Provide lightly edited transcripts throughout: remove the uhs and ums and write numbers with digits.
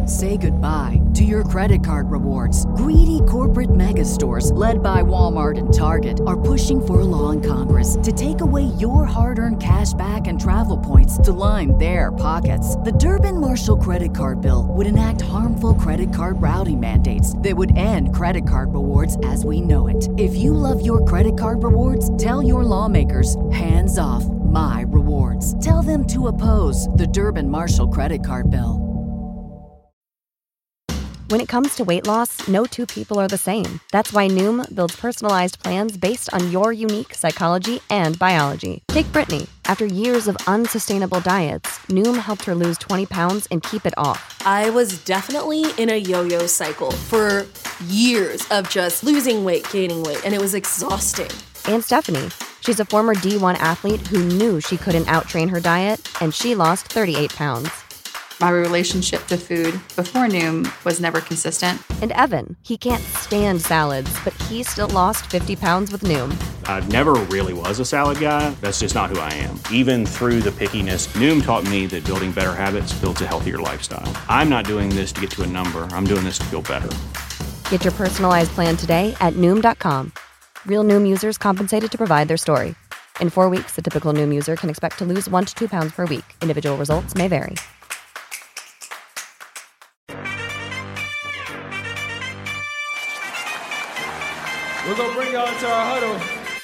Say goodbye to your credit card rewards. Greedy corporate mega stores, led by Walmart and Target, are pushing for a law in Congress to take away your hard-earned cash back and travel points to line their pockets. The Durbin-Marshall credit card bill would enact harmful credit card routing mandates that would end credit card rewards as we know it. If you love your credit card rewards, tell your lawmakers, hands off my rewards. Tell them to oppose the Durbin-Marshall credit card bill. When it comes to weight loss, no two people are the same. That's why Noom builds personalized plans based on your unique psychology and biology. Take Brittany. After years of unsustainable diets, Noom helped her lose 20 pounds and keep it off. I was definitely in a yo-yo cycle for years of just losing weight, gaining weight, and it was exhausting. And Stephanie. She's a former D1 athlete who knew she couldn't outtrain her diet, and she lost 38 pounds. My relationship to food before Noom was never consistent. And Evan, he can't stand salads, but he still lost 50 pounds with Noom. I never really was a salad guy. That's just not who I am. Even through the pickiness, Noom taught me that building better habits builds a healthier lifestyle. I'm not doing this to get to a number. I'm doing this to feel better. Get your personalized plan today at Noom.com. Real Noom users compensated to provide their story. In 4 weeks, the typical Noom user can expect to lose 1 to 2 pounds per week. Individual results may vary. We're going to bring y'all into our huddle.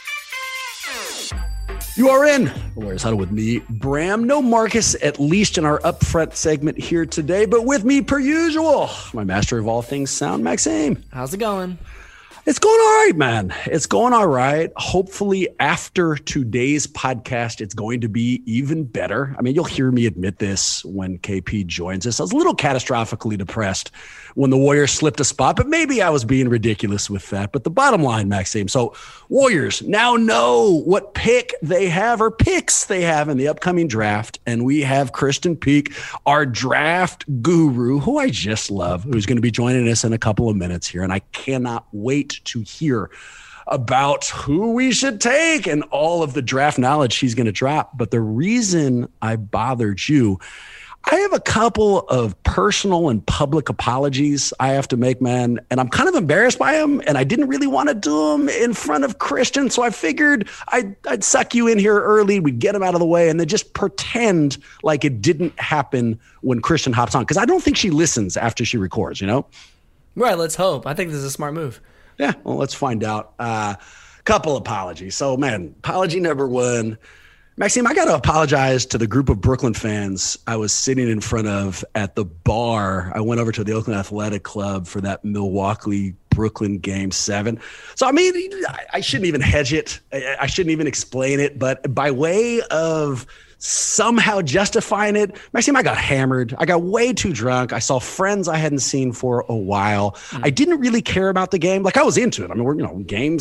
You are in the Warriors Huddle with me, Bram. No Marcus, at least in our upfront segment here today, but with me per usual, my master of all things sound, Maxime. How's it going? It's going all right, man. It's going all right. Hopefully after today's podcast, it's going to be even better. I mean, you'll hear me admit this when KP joins us. I was a little catastrophically depressed when the Warriors slipped a spot, but maybe I was being ridiculous with that. But the bottom line, Maxime, so Warriors now know what pick they have or picks they have in the upcoming draft. And we have Kristen Peak, our draft guru, who I just love, who's going to be joining us in a couple of minutes here. And I cannot wait to hear about who we should take and all of the draft knowledge she's going to drop. But the reason I bothered you, I have a couple of personal and public apologies I have to make, man, and I'm kind of embarrassed by them, and I didn't really want to do them in front of Kristen, so I figured I'd suck you in here early, we'd get them out of the way, and then just pretend like it didn't happen when Kristen hops on, because I don't think she listens after she records, you know? Right, let's hope. I think this is a smart move. Yeah, well, let's find out. Couple apologies. So, man, apology number one. Maxime, I got to apologize to the group of Brooklyn fans I was sitting in front of at the bar. I went over to the Oakland Athletic Club for that Milwaukee-Brooklyn Game 7. So, I mean, I shouldn't even hedge it. I shouldn't even explain it. But by way of somehow justifying it, Maxime, I got hammered. I got way too drunk. I saw friends I hadn't seen for a while. I didn't really care about the game. Like, I was into it. I mean, we're, Game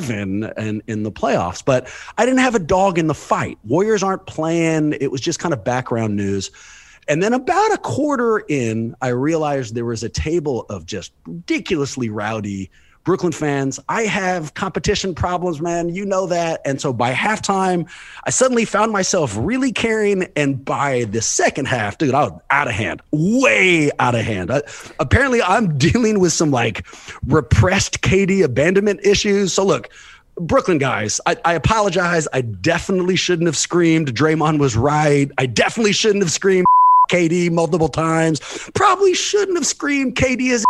7 and in the playoffs, but I didn't have a dog in the fight. Warriors aren't playing. It was just kind of background news. And then about a quarter in, I realized there was a table of just ridiculously rowdy Brooklyn fans. I have competition problems, man. You know that. And so by halftime, I suddenly found myself really caring. And by the second half, dude, I was out of hand, way out of hand. Apparently, I'm dealing with some like repressed KD abandonment issues. So look, Brooklyn guys, I apologize. I definitely shouldn't have screamed. Draymond was right. I definitely shouldn't have screamed KD multiple times. Probably shouldn't have screamed KD is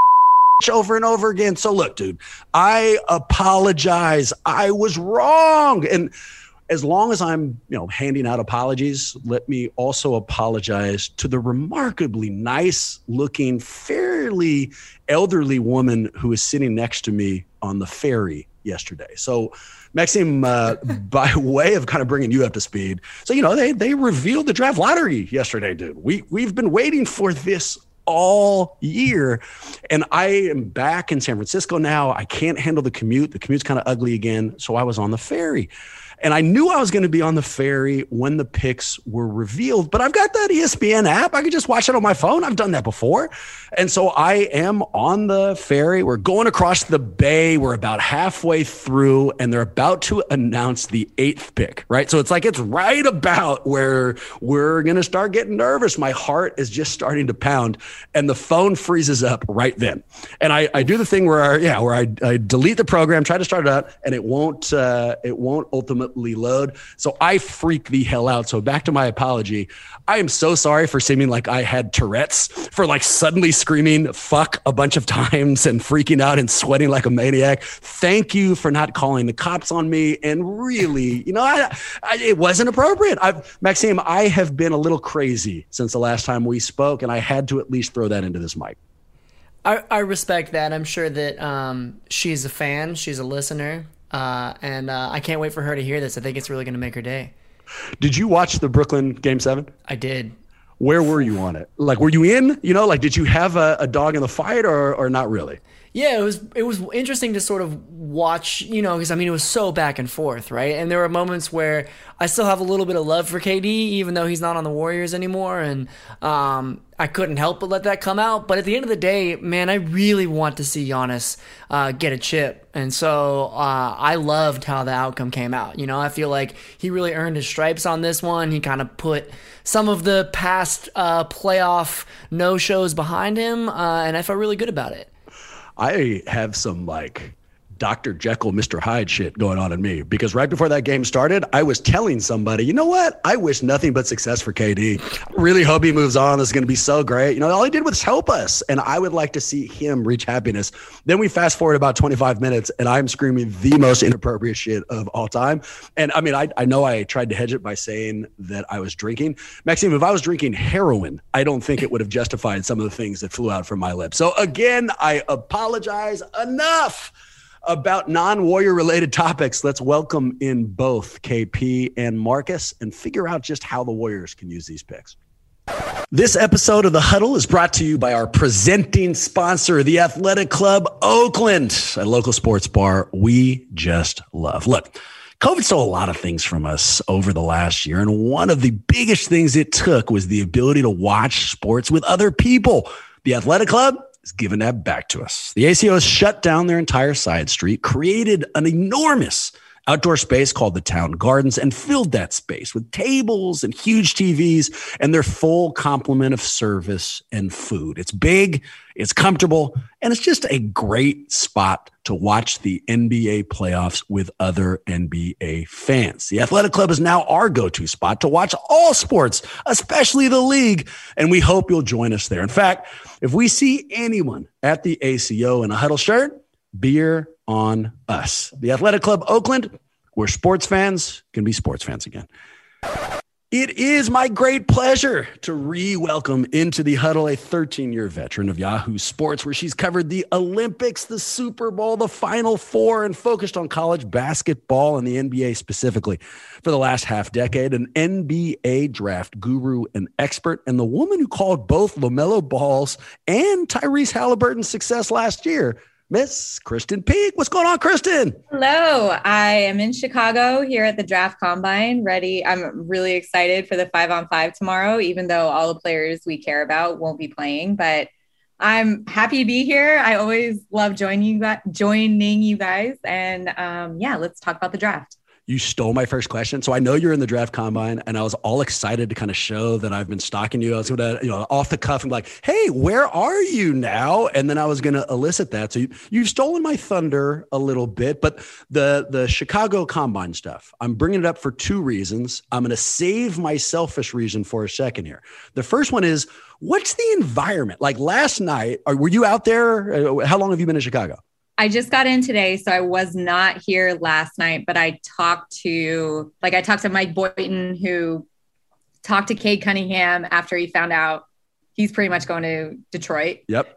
over and over again. So look, dude, I apologize. I was wrong. And as long as I'm, handing out apologies, let me also apologize to the remarkably nice looking, fairly elderly woman who was sitting next to me on the ferry yesterday. So Maxime, by way of kind of bringing you up to speed. So, they revealed the draft lottery yesterday, dude. We've been waiting for this all year. And I am back in San Francisco now. I can't handle the commute. The commute's kind of ugly again. So I was on the ferry. And I knew I was going to be on the ferry when the picks were revealed, but I've got that ESPN app. I could just watch it on my phone. I've done that before. And so I am on the ferry. We're going across the bay. We're about halfway through, and they're about to announce the 8th pick, right? So it's like it's right about where we're going to start getting nervous. My heart is just starting to pound, and the phone freezes up right then. And I do the thing where I delete the program, try to start it out, and it won't ultimately load. So I freak the hell out. So back to my apology. I am so sorry for seeming like I had Tourette's, for like suddenly screaming fuck a bunch of times and freaking out and sweating like a maniac. Thank you for not calling the cops on me. And really, it wasn't appropriate. Maxime, I have been a little crazy since the last time we spoke, and I had to at least throw that into this mic. I respect that. I'm sure that she's a fan. She's a listener. And I can't wait for her to hear this. I think it's really going to make her day. Did you watch the Brooklyn Game 7? I did. Where were you on it? Like, were you in? Did you have a dog in the fight or not really? Yeah, it was interesting to sort of watch, because it was so back and forth, right? And there were moments where I still have a little bit of love for KD, even though he's not on the Warriors anymore, and I couldn't help but let that come out. But at the end of the day, man, I really want to see Giannis get a chip, and so I loved how the outcome came out. I feel like he really earned his stripes on this one. He kind of put some of the past playoff no-shows behind him, and I felt really good about it. I have some Dr. Jekyll, Mr. Hyde shit going on in me, because right before that game started, I was telling somebody, you know what? I wish nothing but success for KD. I really hope he moves on. This is going to be so great. All he did was help us, and I would like to see him reach happiness. Then we fast forward about 25 minutes, and I'm screaming the most inappropriate shit of all time. And I know I tried to hedge it by saying that I was drinking. Maxime, if I was drinking heroin, I don't think it would have justified some of the things that flew out from my lips. So again, I apologize. Enough about non-Warrior related topics. Let's welcome in both KP and Marcus and figure out just how the Warriors can use these picks. This episode of The Huddle is brought to you by our presenting sponsor, the Athletic Club Oakland, a local sports bar we just love. Look, COVID stole a lot of things from us over the last year, and one of the biggest things it took was the ability to watch sports with other people. The Athletic Club is giving that back to us. The ACO has shut down their entire side street, created an enormous outdoor space called the Town Gardens, and filled that space with tables and huge TVs and their full complement of service and food. It's big, it's comfortable, and it's just a great spot to watch the NBA playoffs with other NBA fans. The Athletic Club is now our go-to spot to watch all sports, especially the league, and we hope you'll join us there. In fact, if we see anyone at the ACO in a Huddle shirt, beer on us. The Athletic Club Oakland, where sports fans can be sports fans again. It is my great pleasure to re-welcome into the Huddle a 13-year veteran of Yahoo Sports, where she's covered the Olympics, the Super Bowl, the Final Four, and focused on college basketball and the NBA specifically for the last half decade. An NBA draft guru and expert, and the woman who called both LaMelo Ball's and Tyrese Halliburton's success last year, Miss Kristen Peak. What's going on, Kristen? Hello. I am in Chicago here at the Draft Combine, ready. I'm really excited for the 5-on-5 tomorrow, even though all the players we care about won't be playing. But I'm happy to be here. I always love joining you guys. And let's talk about the draft. You stole my first question. So I know you're in the Draft Combine, and I was all excited to kind of show that I've been stalking you. I was going to, off the cuff and be like, hey, where are you now? And then I was going to elicit that. So you've stolen my thunder a little bit, but the Chicago Combine stuff, I'm bringing it up for two reasons. I'm going to save my selfish reason for a second here. The first one is, what's the environment? Like last night, were you out there? How long have you been in Chicago? I just got in today, so I was not here last night, but I talked to Mike Boynton, who talked to Cade Cunningham after he found out he's pretty much going to Detroit. Yep.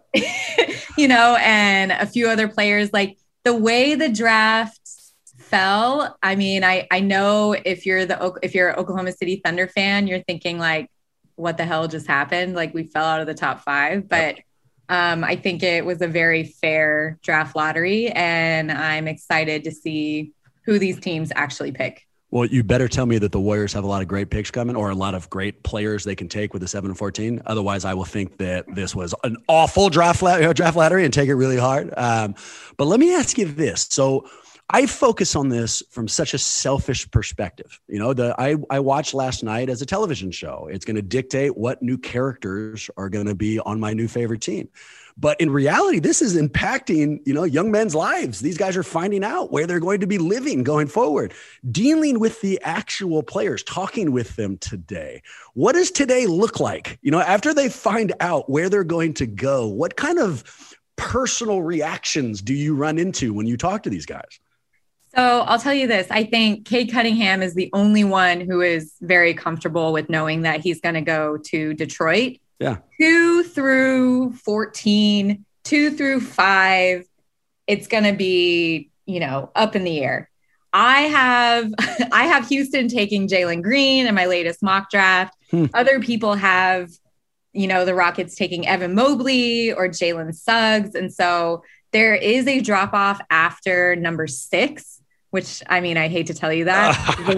And a few other players. Like the way the draft fell, I mean, I know if you're an Oklahoma City Thunder fan, you're thinking like, what the hell just happened? Like we fell out of the top 5, but yep. I think it was a very fair draft lottery, and I'm excited to see who these teams actually pick. Well, you better tell me that the Warriors have a lot of great picks coming or a lot of great players they can take with the 7-14. Otherwise, I will think that this was an awful draft lottery and take it really hard. But let me ask you this. So I focus on this from such a selfish perspective. You know, I watched last night as a television show. It's going to dictate what new characters are going to be on my new favorite team. But in reality, this is impacting, you know, young men's lives. These guys are finding out where they're going to be living going forward, dealing with the actual players, talking with them today. What does today look like? You know, after they find out where they're going to go, what kind of personal reactions do you run into when you talk to these guys? So I'll tell you this. I think Cade Cunningham is the only one who is very comfortable with knowing that he's going to go to Detroit. Yeah. 2 through 14, 2 through 5. It's going to be, you know, up in the air. I have Houston taking Jalen Green in my latest mock draft. Other people have, you know, the Rockets taking Evan Mobley or Jalen Suggs. And so there is a drop off after number 6. Which, I mean, I hate to tell you that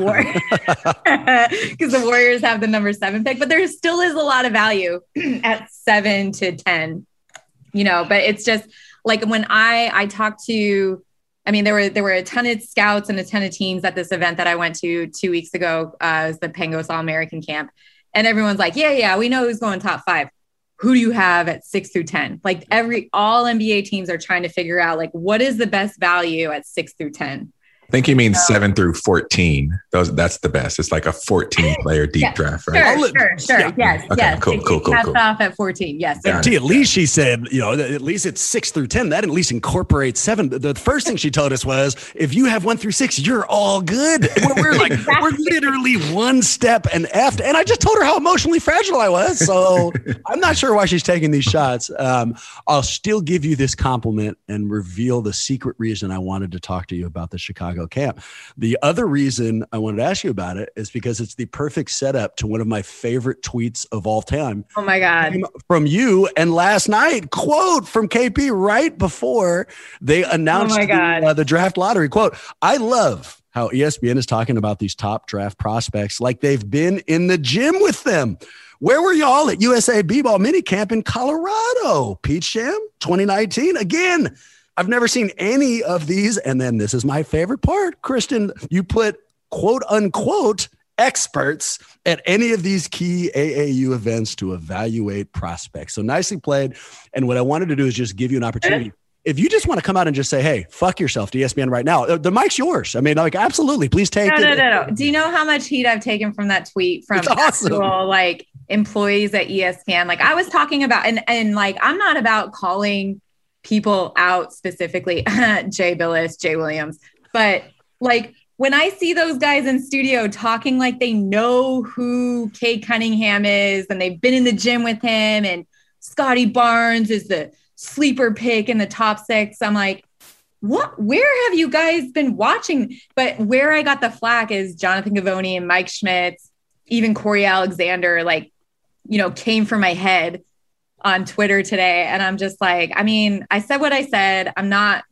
because the Warriors have the number 7 pick, but there still is a lot of value at 7 to 10, you know, but it's just like when I talked to, I mean, there were a ton of scouts and a ton of teams at this event that I went to 2 weeks ago, as the Pangos All-American camp. And everyone's like, yeah, we know who's going top 5. Who do you have at 6 through 10? Like all NBA teams are trying to figure out like, what is the best value at 6 through 10? I think you mean 7 through 14. That's the best. It's like a 14-player deep draft, right? Sure. Yeah. Yes. Okay, yes. Cool. Off at 14. Yes. At least she said, you know, at least it's 6 through 10. That at least incorporates 7. The first thing she told us was, if you have 1 through 6, you're all good. We're like, we're literally one step and effed. And I just told her how emotionally fragile I was. So I'm not sure why she's taking these shots. I'll still give you this compliment and reveal the secret reason I wanted to talk to you about the Chicago camp. The other reason I wanted to ask you about it is because it's the perfect setup to one of my favorite tweets of all time. Oh my God. From you. And last night, quote from KP right before they announced the draft lottery. Quote, I love how ESPN is talking about these top draft prospects like they've been in the gym with them. Where were y'all at USA B-Ball minicamp in Colorado? Pete Sham, 2019. Again, I've never seen any of these. And then this is my favorite part, Kristen. You put quote unquote experts at any of these key AAU events to evaluate prospects. So nicely played. And what I wanted to do is just give you an opportunity. If you just want to come out and just say, hey, fuck yourself to ESPN right now, the mic's yours. I mean, like, absolutely. Please take it. No. Do you know how much heat I've taken from that tweet from actual, like, employees at ESPN? Like, I was talking about, and like, I'm not about calling people out specifically, Jay Billis, Jay Williams, but like when I see those guys in studio talking like they know who Cade Cunningham is and they've been in the gym with him and Scotty Barnes is the sleeper pick in the top 6, I'm like, what? Where have you guys been watching? But where I got the flack is Jonathan Givony and Mike Schmitz, even Corey Alexander, like, you know, came for my head on Twitter today. And I'm just like, I mean, I said what I said. I'm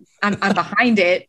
behind it.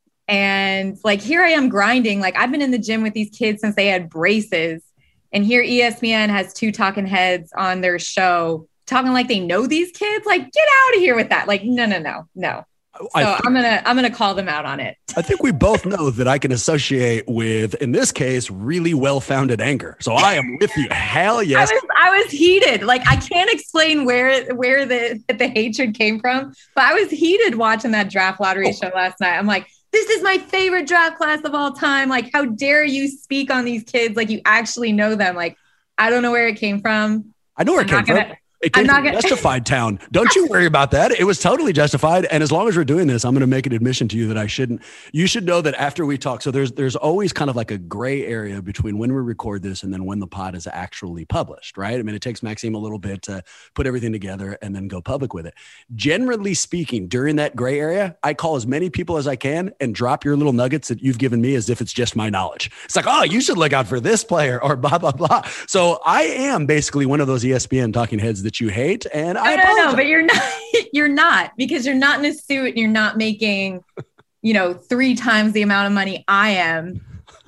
And like, here I am grinding. Like I've been in the gym with these kids since they had braces. And here ESPN has 2 talking heads on their show talking like they know these kids. Like, get out of here with that. Like, no. So I'm gonna call them out on it. I think we both know that I can associate with, in this case, really well-founded anger. So I am with you. Hell yes. I was heated. Like I can't explain where the hatred came from, but I was heated watching that draft lottery show last night. I'm like, this is my favorite draft class of all time. Like, how dare you speak on these kids like you actually know them? Like, I don't know where it came from. I know where it came from. It came from Justified Town. Don't you worry about that. It was totally justified. And as long as we're doing this, I'm going to make an admission to you that I shouldn't. You should know that after we talk, so there's always kind of like a gray area between when we record this and then when the pod is actually published, right? I mean, it takes Maxime a little bit to put everything together and then go public with it. Generally speaking, during that gray area, I call as many people as I can and drop your little nuggets that you've given me as if it's just my knowledge. It's like, oh, you should look out for this player or blah, blah, blah. So I am basically one of those ESPN talking heads that you hate. And no, but you're not because you're not in a suit and you're not making, 3 times the amount of money I am.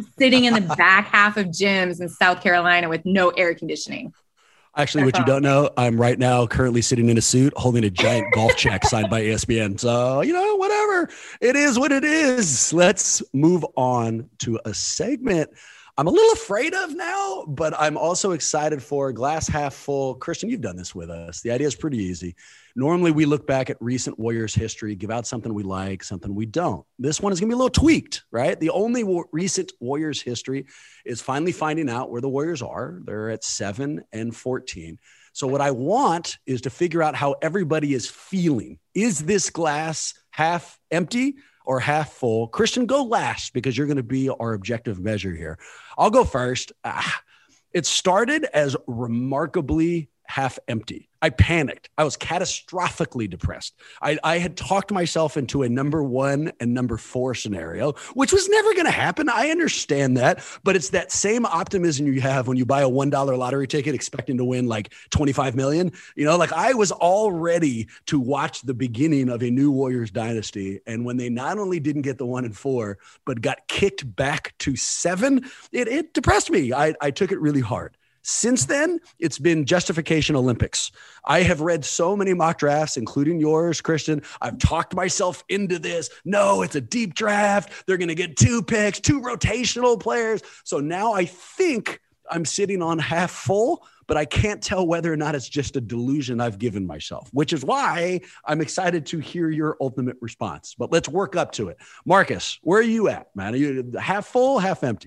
sitting in the back half of gyms in South Carolina with no air conditioning. Actually, what you don't know, I'm right now currently sitting in a suit holding a giant golf check signed by ESPN. So, whatever. It is what it is. Let's move on to a segment I'm a little afraid of now, but I'm also excited for. Glass half full. Christian, you've done this with us. The idea is pretty easy. Normally, we look back at recent Warriors history, give out something we like, something we don't. This one is going to be a little tweaked, right? The only recent Warriors history is finally finding out where the Warriors are. They're at 7-14. So what I want is to figure out how everybody is feeling. Is this glass half empty or half full? Christian, go last because you're going to be our objective measure here. I'll go first. It started as remarkably half empty. I panicked. I was catastrophically depressed. I had talked myself into a number 1 and number 4 scenario, which was never going to happen. I understand that, but it's that same optimism you have when you buy a $1 lottery ticket expecting to win like 25 million. I was all ready to watch the beginning of a new Warriors dynasty. And when they not only didn't get the 1 and 4, but got kicked back to 7, it depressed me. I took it really hard. Since then, it's been justification Olympics. I have read so many mock drafts, including yours, Christian. I've talked myself into this. No, it's a deep draft. They're going to get 2 picks, 2 rotational players. So now I think I'm sitting on half full, but I can't tell whether or not it's just a delusion I've given myself, which is why I'm excited to hear your ultimate response. But let's work up to it. Marcus, where are you at, man? Are you half full, half empty?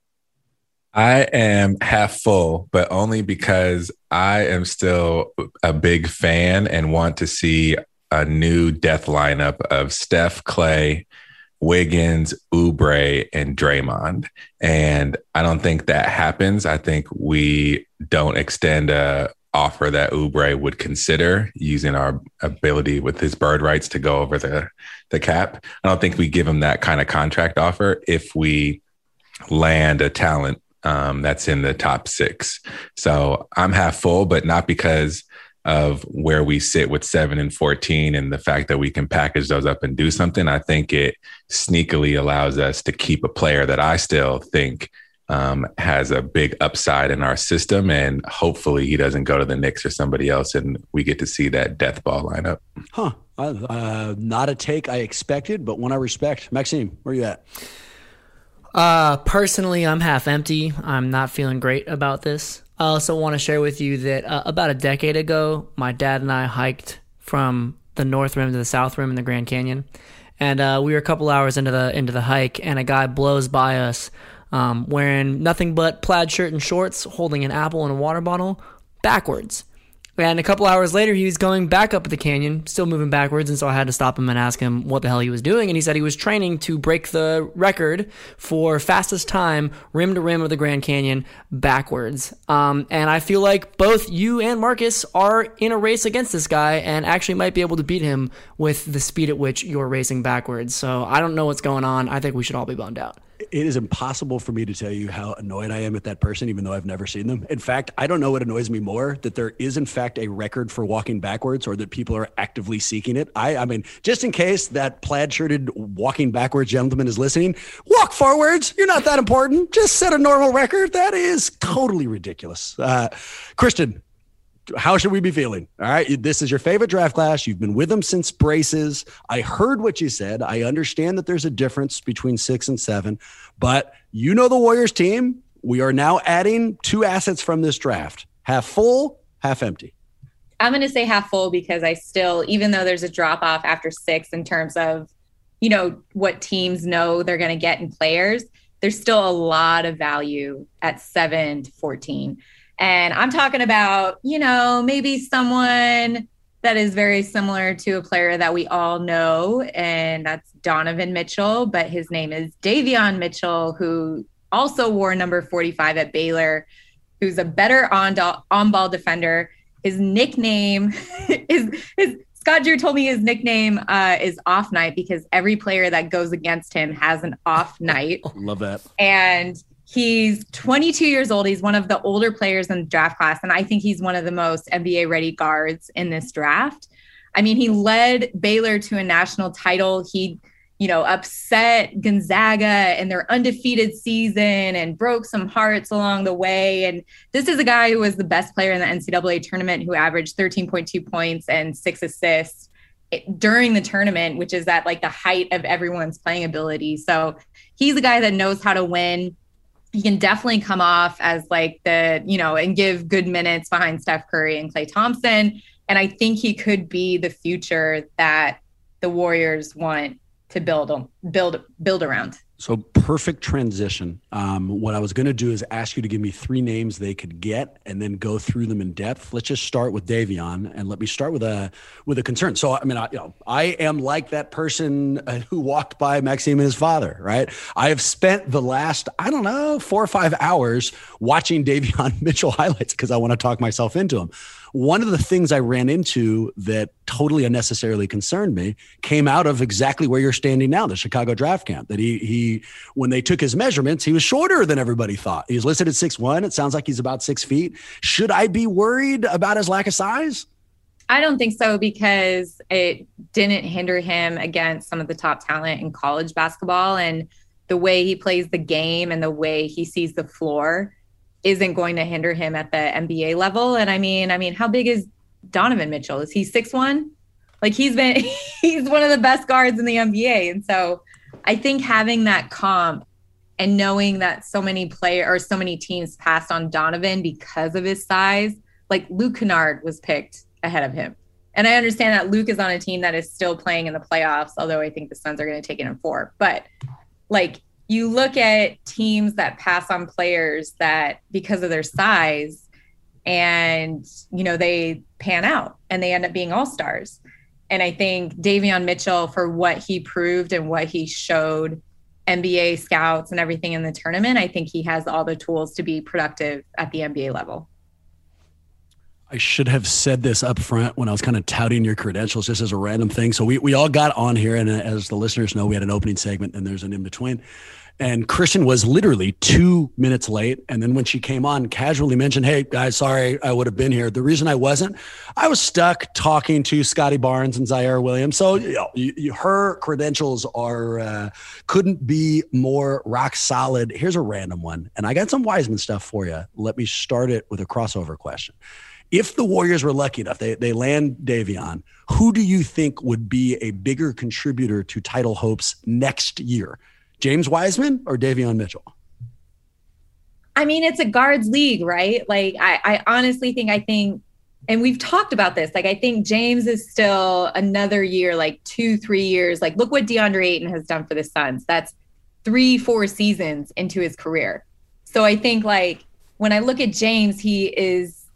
I am half full, but only because I am still a big fan and want to see a new death lineup of Steph, Clay, Wiggins, Oubre, and Draymond. And I don't think that happens. I think we don't extend a offer that Oubre would consider using our ability with his bird rights to go over the cap. I don't think we give him that kind of contract offer if we land a talent that's in the top 6. So I'm half full, but not because of where we sit with 7-14 and the fact that we can package those up and do something. I think it sneakily allows us to keep a player that I still think has a big upside in our system. And hopefully he doesn't go to the Knicks or somebody else and we get to see that death ball lineup. Not a take I expected, but one I respect. Maxime, where are you at? Personally, I'm half empty. I'm not feeling great about this. I also want to share with you that about a decade ago, my dad and I hiked from the North Rim to the South Rim in the Grand Canyon. And we were a couple hours into the hike, and a guy blows by us wearing nothing but plaid shirt and shorts, holding an apple and a water bottle backwards. And a couple hours later, he was going back up the canyon, still moving backwards, and so I had to stop him and ask him what the hell he was doing. And he said he was training to break the record for fastest time, rim to rim of the Grand Canyon, backwards. And I feel like both you and Marcus are in a race against this guy and actually might be able to beat him with the speed at which you're racing backwards. So I don't know what's going on. I think we should all be bummed out. It is impossible for me to tell you how annoyed I am at that person, even though I've never seen them. In fact, I don't know what annoys me more, that there is in fact a record for walking backwards or that people are actively seeking it. I mean, just in case that plaid-shirted walking backwards gentleman is listening, walk forwards. You're not that important. Just set a normal record. That is totally ridiculous. Christian, how should we be feeling? All right. This is your favorite draft class. You've been with them since braces. I heard what you said. I understand that there's a difference between 6 and 7, but you know the Warriors team. We are now adding 2 assets from this draft. Half full, half empty. I'm going to say half full because I still, even though there's a drop off after 6 in terms of, what teams know they're going to get in players, there's still a lot of value at 7-14. And I'm talking about, maybe someone that is very similar to a player that we all know, and that's Donovan Mitchell, but his name is Davion Mitchell, who also wore number 45 at Baylor, who's a better on-ball defender. His nickname Scott Drew told me his nickname is Off Night because every player that goes against him has an off night. Love that. And he's 22 years old. He's one of the older players in the draft class, and I think he's one of the most NBA-ready guards in this draft. I mean, he led Baylor to a national title. He upset Gonzaga and their undefeated season and broke some hearts along the way. And this is a guy who was the best player in the NCAA tournament, who averaged 13.2 points and 6 assists during the tournament, which is at like the height of everyone's playing ability. So he's a guy that knows how to win. He can definitely come off as like and give good minutes behind Steph Curry and Klay Thompson. And I think he could be the future that the Warriors want to build around. So perfect transition. What I was going to do is ask you to give me 3 names they could get and then go through them in depth. Let's just start with Davion, and let me start with a concern. So, I mean, I am like that person who walked by Maxime and his father, right? I have spent the last, 4 or 5 hours watching Davion Mitchell highlights because I want to talk myself into him. One of the things I ran into that totally unnecessarily concerned me came out of exactly where you're standing now, the Chicago draft camp, that he when they took his measurements, he was shorter than everybody thought. He's listed at 6'1". It sounds like he's about 6 feet. Should I be worried about his lack of size? I don't think so, because it didn't hinder him against some of the top talent in college basketball. And the way he plays the game and the way he sees the floor isn't going to hinder him at the NBA level. And I mean, how big is Donovan Mitchell? Is he 6'1"? Like he's one of the best guards in the NBA. And so I think having that comp and knowing that so many teams passed on Donovan because of his size, like Luke Kennard was picked ahead of him. And I understand that Luke is on a team that is still playing in the playoffs, although I think the Suns are going to take it in 4. But like, you look at teams that pass on players that because of their size and, they pan out and they end up being all-stars. And I think Davion Mitchell, for what he proved and what he showed NBA scouts and everything in the tournament, I think he has all the tools to be productive at the NBA level. I should have said this up front when I was kind of touting your credentials just as a random thing. So we all got on here, and as the listeners know, we had an opening segment and there's an in-between. And Kristen was literally 2 minutes late. And then when she came on, casually mentioned, "Hey guys, sorry, I would have been here." The reason I wasn't, I was stuck talking to Scotty Barnes and Zaire Williams. So her credentials are couldn't be more rock solid. Here's a random one. And I got some Wiseman stuff for you. Let me start it with a crossover question. If the Warriors were lucky enough, they land Davion, who do you think would be a bigger contributor to title hopes next year? James Wiseman or Davion Mitchell? I mean, it's a guards league, right? Like, I honestly think, and we've talked about this, like, I think James is still another year, like 2-3 years. Like, look what DeAndre Ayton has done for the Suns. That's 3-4 seasons into his career. So I think, like, when I look at James, he is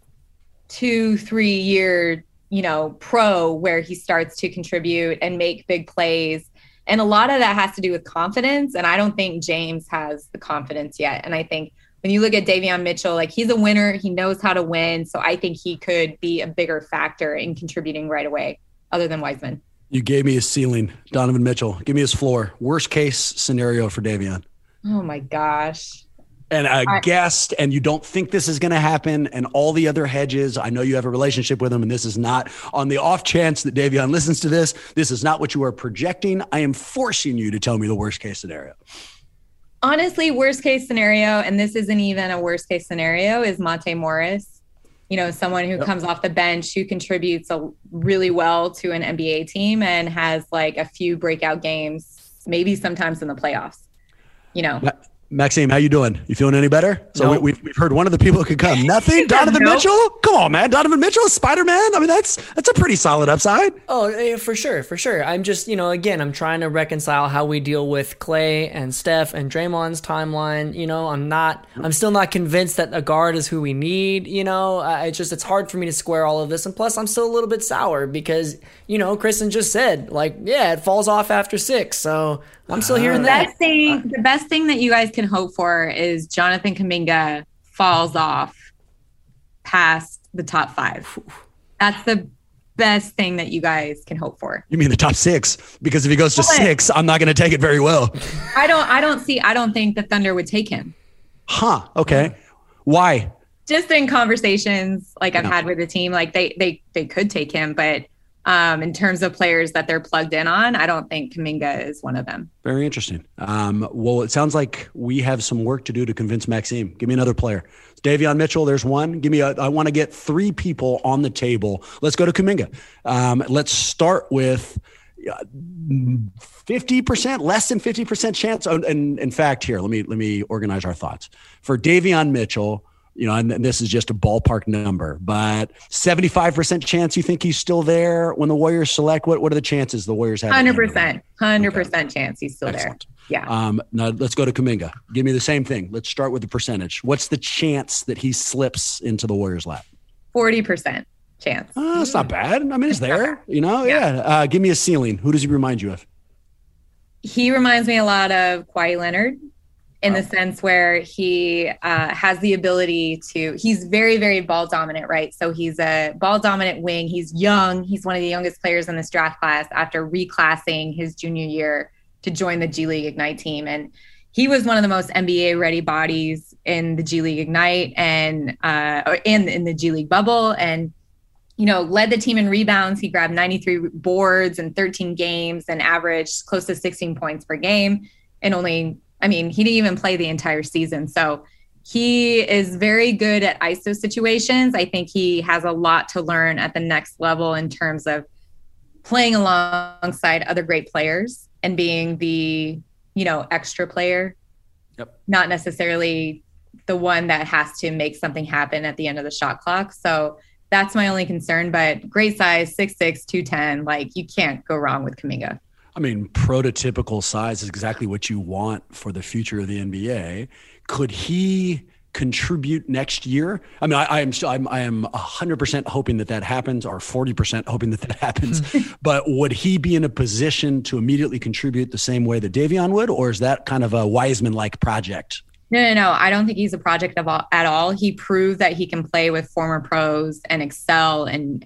2-3 year, pro, where he starts to contribute and make big plays. And a lot of that has to do with confidence. And I don't think James has the confidence yet. And I think when you look at Davion Mitchell, like, he's a winner, he knows how to win. So I think he could be a bigger factor in contributing right away, other than Wiseman. You gave me his ceiling, Donovan Mitchell. Give me his floor. Worst case scenario for Davion. Oh my gosh. And I guessed, and you don't think this is going to happen, and all the other hedges, I know you have a relationship with him, and this is not, on the off chance that Davion listens to this is not what you are projecting. I am forcing you to tell me the worst case scenario. Honestly, worst case scenario, and this isn't even a worst case scenario, is Monte Morris. Someone who comes off the bench, who contributes really well to an NBA team and has like a few breakout games, maybe sometimes in the playoffs. Maxime, how you doing? You feeling any better? So Nope. we've heard one of the people who could come. Nothing? Donovan Mitchell? Come on, man. Donovan Mitchell, Spider-Man? I mean, that's a pretty solid upside. Oh, for sure. I'm just, again, I'm trying to reconcile how we deal with Klay and Steph and Draymond's timeline. I'm still not convinced that a guard is who we need. It's hard for me to square all of this. And plus, I'm still a little bit sour because, Kristen just said, like, yeah, it falls off after 6. So I'm still hearing that. The best thing that you guys can hope for is Jonathan Kuminga falls off past the top 5. That's the best thing that you guys can hope for. You mean the top 6? Because if he goes to 6, I'm not going to take it very well. I don't think the Thunder would take him. Huh. Okay. Why? Just in conversations like I've had with the team, like they could take him, but in terms of players that they're plugged in on, I don't think Kuminga is one of them. Very interesting. Well, it sounds like we have some work to do to convince Maxime. Give me another player. Davion Mitchell, there's one. I want to get 3 people on the table. Let's go to Kuminga. Let's start with 50%, less than 50% chance. And in fact, here, let me organize our thoughts. For Davion Mitchell, and this is just a ballpark number, but 75% chance you think he's still there when the Warriors select. What are the chances the Warriors have? 100% chance he's still Excellent. there. Yeah. Now let's go to Kuminga. Give me the same thing. Let's start with the percentage. What's the chance that he slips into the Warriors' lap? 40% chance. That's not bad. I mean, it's there, Yeah. Give me a ceiling. Who does he remind you of? He reminds me a lot of Kawhi Leonard in the sense where he has the ability he's very, very ball dominant, right? So he's a ball dominant wing. He's young. He's one of the youngest players in this draft class after reclassing his junior year to join the G League Ignite team. And he was one of the most NBA ready bodies in the G League Ignite and in the G League bubble. And, led the team in rebounds. He grabbed 93 boards in 13 games and averaged close to 16 points per game. And he didn't even play the entire season. So he is very good at ISO situations. I think he has a lot to learn at the next level in terms of playing alongside other great players and being the, extra player. Yep. Not necessarily the one that has to make something happen at the end of the shot clock. So that's my only concern, but great size, 6'6", 210, you can't go wrong with Kuminga. Prototypical size is exactly what you want for the future of the NBA. Could he contribute next year? I am 100% hoping that happens, or 40% hoping that happens. But would he be in a position to immediately contribute the same way that Davion would, or is that kind of a Wiseman-like project? No. I don't think he's a project at all. He proved that he can play with former pros and excel and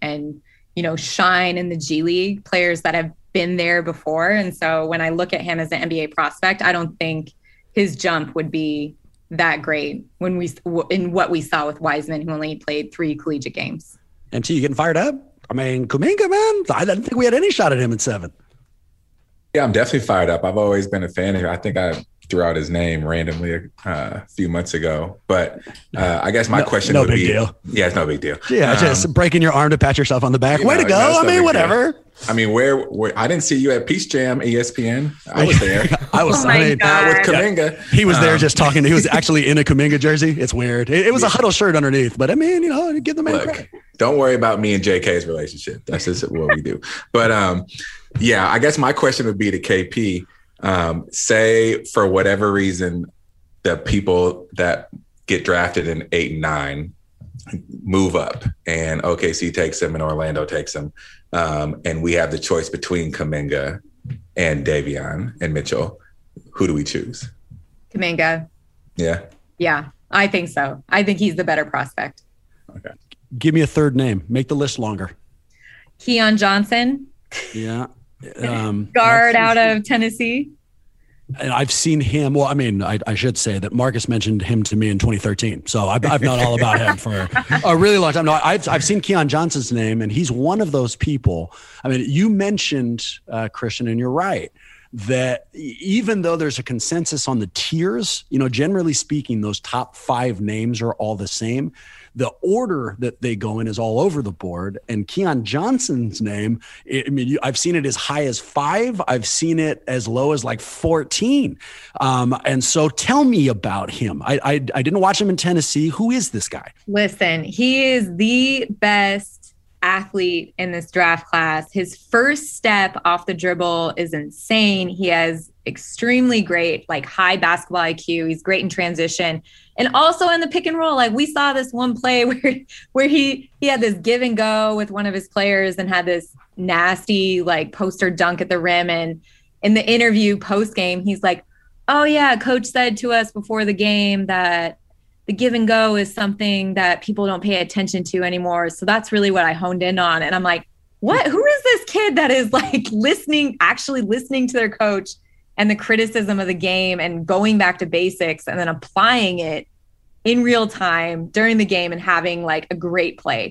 shine in the G League, players that have been there before. And so when I look at him as an NBA prospect, I don't think his jump would be that great in what we saw with Wiseman, who only played 3 collegiate games. MT, you getting fired up? Kuminga, man, I didn't think we had any shot at him at 7. Yeah, I'm definitely fired up. I've always been a fan of him. I think I threw out his name randomly a few months ago, but I guess my question would be, deal. Yeah, it's no big deal. Yeah, just breaking your arm to pat yourself on the back. Way to go. Whatever. Deal. Where I didn't see you at Peace Jam, ESPN. I was there. I was not with Kuminga. Yeah, he was there just talking. He was actually in a Kuminga jersey. It's weird. It was a huddle shirt underneath, but give the man credit. Don't worry about me and JK's relationship. That's just what we do. But I guess my question would be to KP. Say for whatever reason, the people that get drafted in 8 and 9 move up and OKC takes them and Orlando takes them. And we have the choice between Kuminga and Davion and Mitchell. Who do we choose? Kuminga. Yeah. Yeah, I think so. I think he's the better prospect. Okay. Give me a third name. Make the list longer. Keon Johnson. Yeah. Guard out of Tennessee. And I've seen him. Well, I should say that Marcus mentioned him to me in 2013. So I've known all about him for a really long time. No, I've seen Keon Johnson's name, and he's one of those people. You mentioned, Christian, and you're right, that even though there's a consensus on the tiers, generally speaking, those top 5 names are all the same. The order that they go in is all over the board. And Keon Johnson's name, I've seen it as high as 5. I've seen it as low as 14. And so tell me about him. I didn't watch him in Tennessee. Who is this guy? Listen, he is the best athlete in this draft class. His first step off the dribble is insane. He has extremely great, high basketball IQ. He's great in transition. And also in the pick and roll, we saw this one play where he had this give and go with one of his players and had this nasty poster dunk at the rim. And in the interview post game, he's like, "Oh yeah, coach said to us before the game that the give and go is something that people don't pay attention to anymore. So that's really what I honed in on." And I'm like, what? Who is this kid that is actually listening to their coach and the criticism of the game and going back to basics and then applying it in real time during the game and having a great play?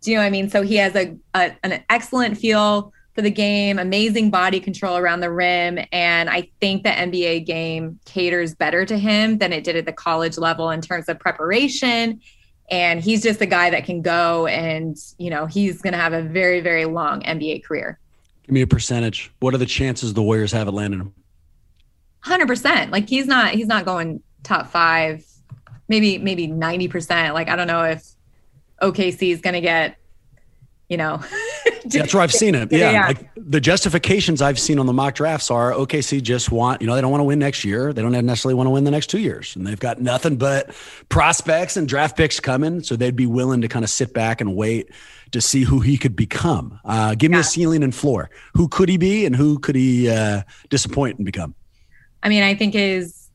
Do you know what I mean? So he has an excellent feel for the game, amazing body control around the rim. And I think the NBA game caters better to him than it did at the college level in terms of preparation. And he's just a guy that can go and, you know, he's going to have a very, very long NBA career. Give me a percentage. What are the chances the Warriors have it landing him? 100%. Like he's not going top 5, maybe 90%. Like, I don't know if OKC is going to get, you know. That's where I've seen it. Yeah. Like the justifications I've seen on the mock drafts are OKC just want, you know, they don't want to win next year. They don't necessarily want to win the next 2 years. And they've got nothing but prospects and draft picks coming. So they'd be willing to kind of sit back and wait to see who he could become. Give me a ceiling and floor. Who could he be and who could he disappoint and become? I mean, I think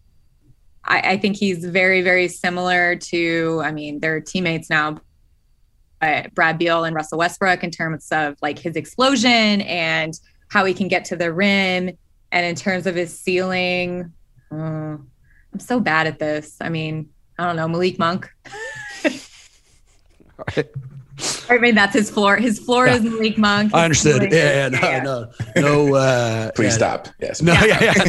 he's very, very similar to, I mean, they're teammates now, Brad Beal and Russell Westbrook, in terms of like his explosion and how he can get to the rim. And in terms of his ceiling, I'm so bad at this. I mean, I don't know, Malik Monk. All right. I mean, that's his floor. His floor is Malik Monk. I understood. No. Please stop. Yes. No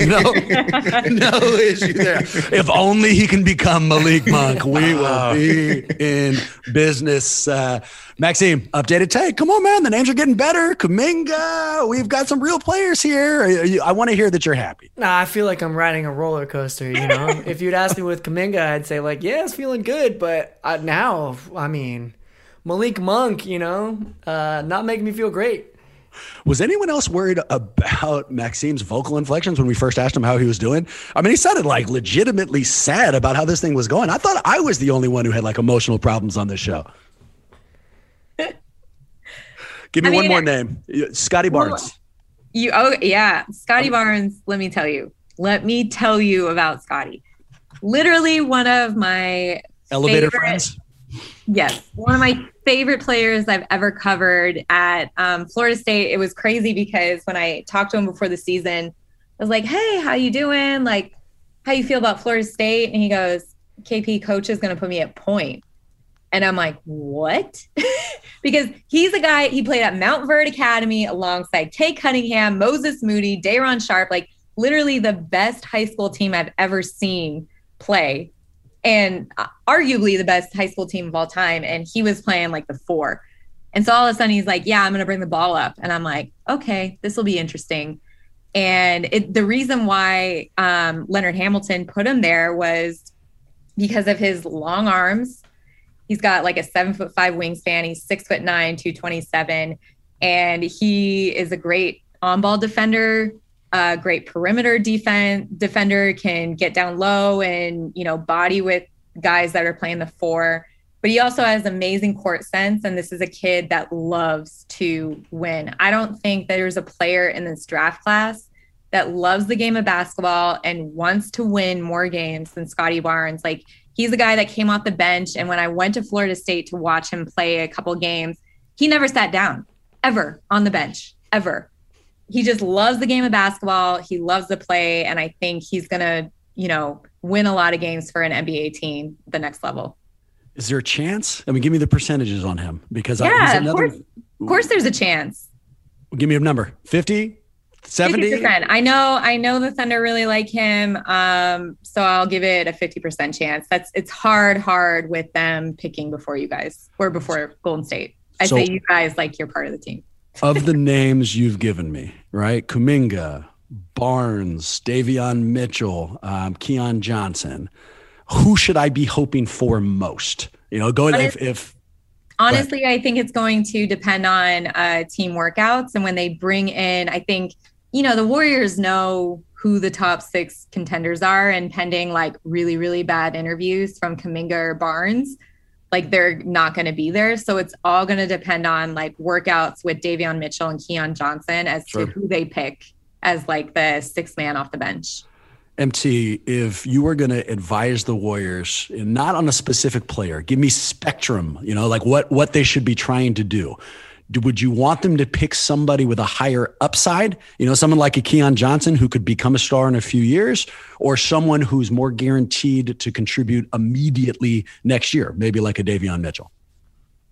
issue there. If only he can become Malik Monk, we will be in business. Maxime, updated take. Come on, man. The names are getting better. Kuminga. We've got some real players here. I want to hear that you're happy. Nah, I feel like I'm riding a roller coaster, you know? If you'd asked me with Kuminga, I'd say like, yeah, it's feeling good. But now, I mean, Malik Monk, you know, not making me feel great. Was anyone else worried about Maxime's vocal inflections when we first asked him how he was doing? I mean, he sounded like legitimately sad about how this thing was going. I thought I was the only one who had like emotional problems on this show. Give me one more name. Scotty Barnes. Scotty Barnes. Let me tell you about Scotty. Literally one of my elevator friends. Yes. One of my favorite players I've ever covered at Florida State. It was crazy because when I talked to him before the season, I was like, hey, how you doing? Like, how you feel about Florida State? And he goes, KP, coach is going to put me at point. And I'm like, what? Because he's a guy, he played at Mount Verde Academy alongside Tay Cunningham, Moses Moody, Day'Ron Sharpe, like literally the best high school team I've ever seen play. And arguably the best high school team of all time. And he was playing like the 4. And so all of a sudden he's like, yeah, I'm going to bring the ball up. And I'm like, okay, this will be interesting. And the reason why Leonard Hamilton put him there was because of his long arms. He's got like a 7'5" wingspan. He's 6'9", 227. And he is a great on-ball defender. Great perimeter defender, can get down low and, you know, body with guys that are playing the 4. But he also has amazing court sense. And this is a kid that loves to win. I don't think there's a player in this draft class that loves the game of basketball and wants to win more games than Scotty Barnes. Like, he's a guy that came off the bench. And when I went to Florida State to watch him play a couple games, he never sat down ever on the bench, ever. He just loves the game of basketball. He loves the play. And I think he's going to, you know, win a lot of games for an NBA team at the next level. Is there a chance? I mean, give me the percentages on him because of course there's a chance. Give me a number. 50, 70? 50%. I know the Thunder really like him. So I'll give it a 50% chance. It's hard with them picking before you guys or before Golden State. I say you guys, like, you're part of the team. Of the names you've given me, right? Kuminga, Barnes, Davion Mitchell, Keon Johnson. Who should I be hoping for most? You know, honestly, I think it's going to depend on team workouts. And when they bring in, I think, you know, the Warriors know who the top 6 contenders are, and pending like really, really bad interviews from Kuminga or Barnes, like they're not going to be there. So it's all going to depend on like workouts with Davion Mitchell and Keon Johnson as to who they pick as like the 6th man off the bench. MT, if you were going to advise the Warriors, not on a specific player, give me spectrum, you know, like what they should be trying to do. Would you want them to pick somebody with a higher upside? You know, someone like a Keon Johnson who could become a star in a few years, or someone who's more guaranteed to contribute immediately next year, maybe like a Davion Mitchell?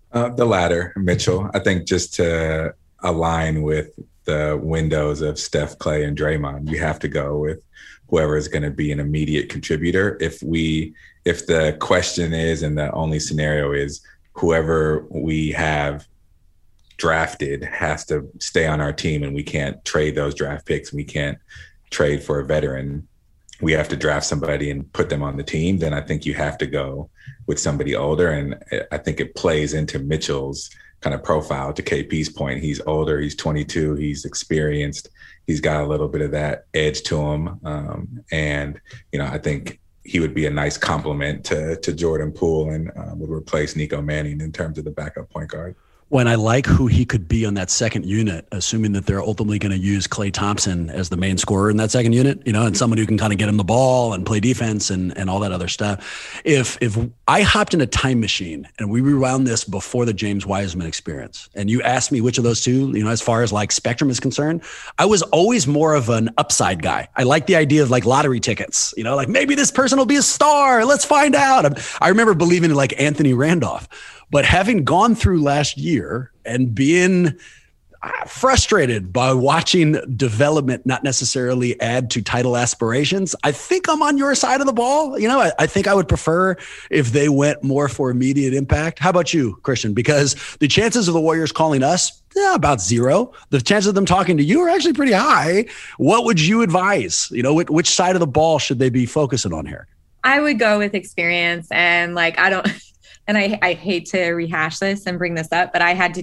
The latter, Mitchell. I think just to align with the windows of Steph, Clay, and Draymond, you have to go with whoever is going to be an immediate contributor. If the question is, and the only scenario is, whoever we have drafted has to stay on our team, and we can't trade those draft picks, we can't trade for a veteran, we have to draft somebody and put them on the team, then I think you have to go with somebody older. And I think it plays into Mitchell's kind of profile. To KP's point, he's older, he's 22, he's experienced, he's got a little bit of that edge to him. And, I think he would be a nice complement to Jordan Poole, and would replace Nico Manning in terms of the backup point guard. When I like who he could be on that second unit, assuming that they're ultimately going to use Klay Thompson as the main scorer in that second unit, and someone who can kind of get him the ball and play defense and all that other stuff. If I hopped in a time machine and we rewound this before the James Wiseman experience, and you asked me which of those two, as far as like spectrum is concerned, I was always more of an upside guy. I like the idea of like lottery tickets, like maybe this person will be a star. Let's find out. I remember believing in like Anthony Randolph. But having gone through last year and being frustrated by watching development not necessarily add to title aspirations, I think I'm on your side of the ball. I think I would prefer if they went more for immediate impact. How about you, Christian? Because the chances of the Warriors calling us, about zero. The chances of them talking to you are actually pretty high. What would you advise? Which side of the ball should they be focusing on here? I would go with experience, and and I hate to rehash this and bring this up, but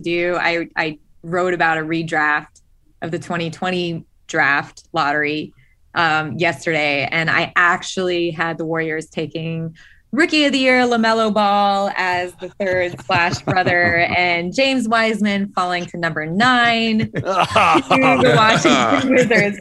I wrote about a redraft of the 2020 draft lottery yesterday. And I actually had the Warriors taking Rookie of the Year LaMelo Ball as the third Splash brother, and James Wiseman falling to number 9 to the Washington Wizards.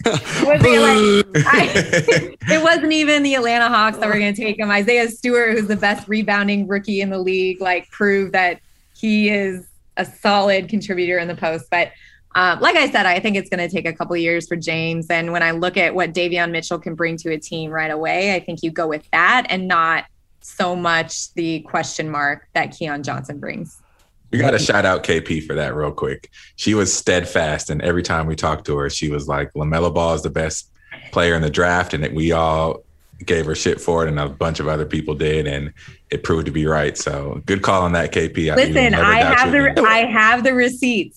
It wasn't even the Atlanta Hawks that were going to take him. Isaiah Stewart, who's the best rebounding rookie in the league, proved that he is a solid contributor in the post. But like I said, I think it's going to take a couple of years for James. And when I look at what Davion Mitchell can bring to a team right away, I think you go with that and not so much the question mark that Keon Johnson brings. You got to shout out KP for that real quick. She was steadfast, and every time we talked to her, she was like, LaMelo Ball is the best player in the draft, and we all gave her shit for it, and a bunch of other people did, and it proved to be right. So good call on that, KP. Listen, I have the receipts.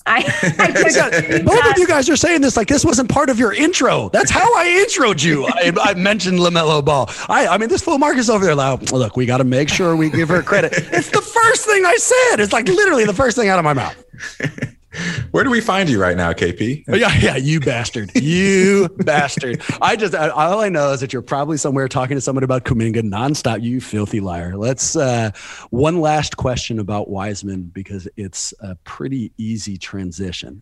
Both of you guys are saying this like this wasn't part of your intro. That's how I introed you. I mentioned LaMelo Ball. I mean, this fool Marcus over there. Look, we got to make sure we give her credit. It's the first thing I said. It's like literally the first thing out of my mouth. Where do we find you right now, KP? Yeah, you bastard. You bastard. All I know is that you're probably somewhere talking to someone about Kuminga nonstop, you filthy liar. Let's one last question about Wiseman, because it's a pretty easy transition.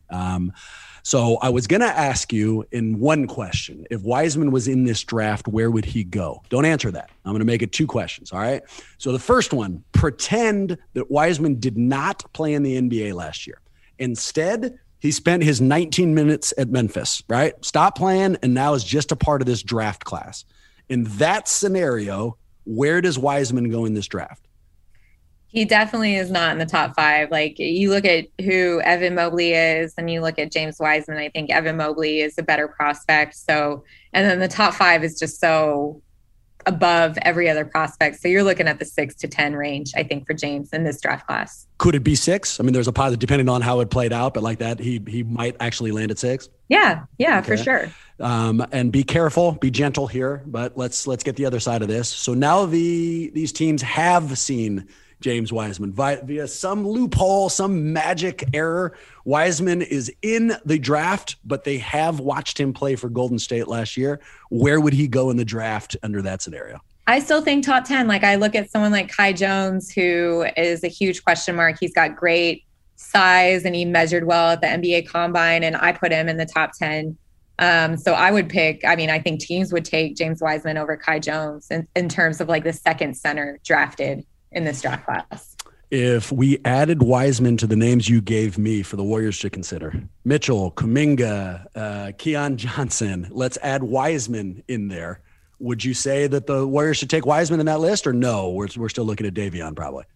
So I was going to ask you in one question, if Wiseman was in this draft, where would he go? Don't answer that. I'm going to make it 2 questions. All right. So the first one, pretend that Wiseman did not play in the NBA last year. Instead, he spent his 19 minutes at Memphis, right? Stopped playing and now is just a part of this draft class. In that scenario, where does Wiseman go in this draft? He definitely is not in the top 5. Like, you look at who Evan Mobley is and you look at James Wiseman, I think Evan Mobley is a better prospect. So, and then the top 5 is just so above every other prospect. So you're looking at the 6 to 10 range, I think, for James in this draft class. Could it be 6? I mean, there's a positive depending on how it played out, but like that, he might actually land at 6. Yeah, okay. For sure. And be careful, be gentle here, but let's get the other side of this. So now these teams have seen James Wiseman via some loophole, some magic error. Wiseman is in the draft, but they have watched him play for Golden State last year. Where would he go in the draft under that scenario? I still think top 10. Like, I look at someone like Kai Jones, who is a huge question mark. He's got great size and he measured well at the NBA Combine, and I put him in the top 10. So I would pick, I think teams would take James Wiseman over Kai Jones in terms of like the second center drafted in this draft class. If we added Wiseman to the names you gave me for the Warriors to consider, Mitchell, Kuminga, Keon Johnson, let's add Wiseman in there. Would you say that the Warriors should take Wiseman in that list, or no? We're still looking at Davion probably.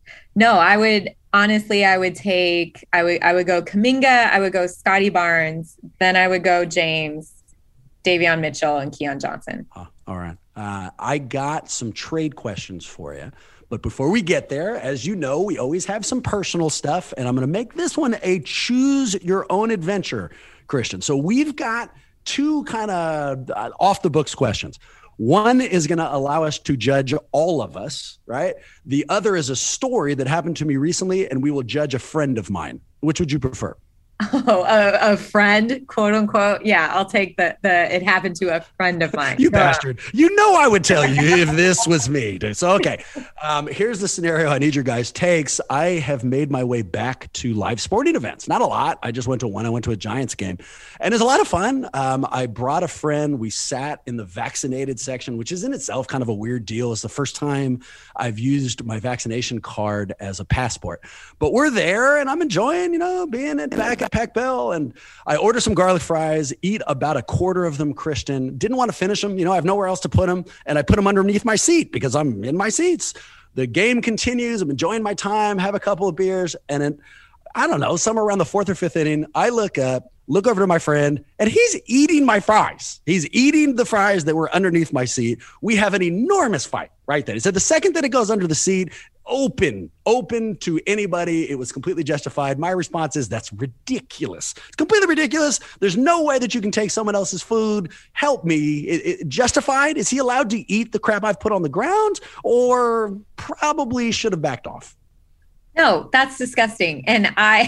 No, I would take, I would go Kuminga, I would go Scotty Barnes, then I would go James, Davion Mitchell, and Keon Johnson. All right. I got some trade questions for you. But before we get there, as you know, we always have some personal stuff, and I'm going to make this one a choose your own adventure, Christian. So we've got two kind of off the books questions. One is going to allow us to judge all of us, right? The other is a story that happened to me recently, and we will judge a friend of mine. Which would you prefer? Oh, a friend, quote unquote. Yeah, I'll take the it happened to a friend of mine. You bastard. You know I would tell you if this was me. So, okay. Here's the scenario I need your guys' takes. I have made my way back to live sporting events. Not a lot. I just went to one. I went to a Giants game. And it was a lot of fun. I brought a friend. We sat in the vaccinated section, which is in itself kind of a weird deal. It's the first time I've used my vaccination card as a passport. But we're there, and I'm enjoying, being back at Pac Bell, and I order some garlic fries, eat about a quarter of them, Christian. Didn't want to finish them. I have nowhere else to put them, and I put them underneath my seat because I'm in my seats. The game continues. I'm enjoying my time, have a couple of beers, and then, I don't know, somewhere around the fourth or fifth inning, I look over to my friend, and he's eating my fries. He's eating the fries that were underneath my seat. We have an enormous fight right then. He said the second that it goes under the seat, open to anybody. It was completely justified. My response is, that's ridiculous. It's completely ridiculous. There's no way that you can take someone else's food. Help me. Justified? Is he allowed to eat the crap I've put on the ground, or probably should have backed off? No, that's disgusting. And I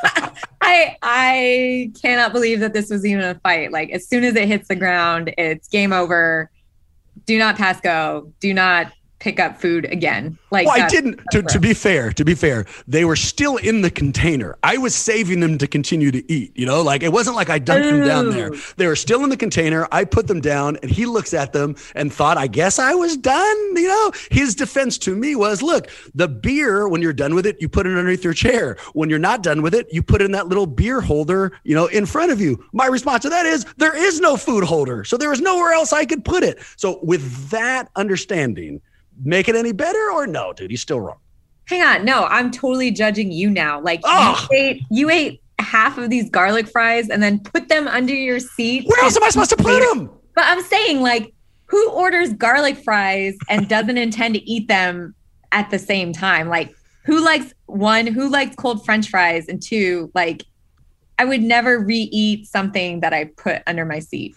cannot believe that this was even a fight. Like, as soon as it hits the ground, it's game over. Do not pass go. Do not pick up food again. Like, well, I didn't. To be fair, they were still in the container. I was saving them to continue to eat. Like, it wasn't like I dumped them down there. They were still in the container. I put them down, and he looks at them and thought, I guess I was done. His defense to me was, look, the beer, when you're done with it, you put it underneath your chair. When you're not done with it, you put it in that little beer holder, in front of you. My response to that is, there is no food holder, so there was nowhere else I could put it. So with that understanding, make it any better, or no, dude, he's still wrong? Hang on. No, I'm totally judging you now. Like, you ate half of these garlic fries and then put them under your seat. Where else am I supposed to put them? But I'm saying, like, who orders garlic fries and doesn't intend to eat them at the same time? Like, who likes cold French fries? And two, like, I would never re-eat something that I put under my seat.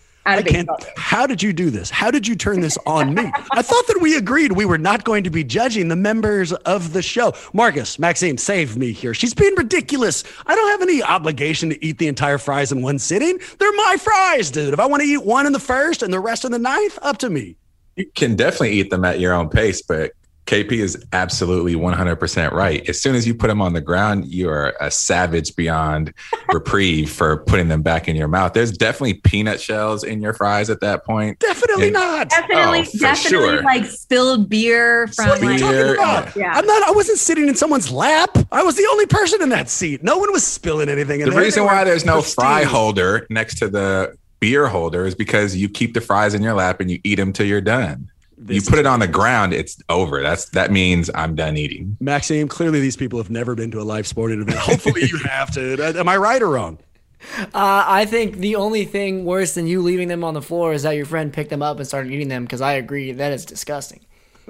How did you do this? How did you turn this on me? I thought that we agreed we were not going to be judging the members of the show. Marcus, Maxime, save me here. She's being ridiculous. I don't have any obligation to eat the entire fries in one sitting. They're my fries, dude. If I want to eat one in the first and the rest in the ninth, up to me. You can definitely eat them at your own pace, but KP is absolutely 100% right. As soon as you put them on the ground, you are a savage beyond reprieve for putting them back in your mouth. There's definitely peanut shells in your fries at that point. Definitely not. Definitely sure. Like spilled beer from what are you talking about? Yeah. I wasn't sitting in someone's lap. I was the only person in that seat. No one was spilling anything in there. The reason why there's no fry holder next to the beer holder is because you keep the fries in your lap and you eat them till you're done. You put it on the ground, it's over. That means I'm done eating. Maxime, clearly these people have never been to a live sporting event. Hopefully you have to. Am I right or wrong? I think the only thing worse than you leaving them on the floor is that your friend picked them up and started eating them, because I agree that is disgusting.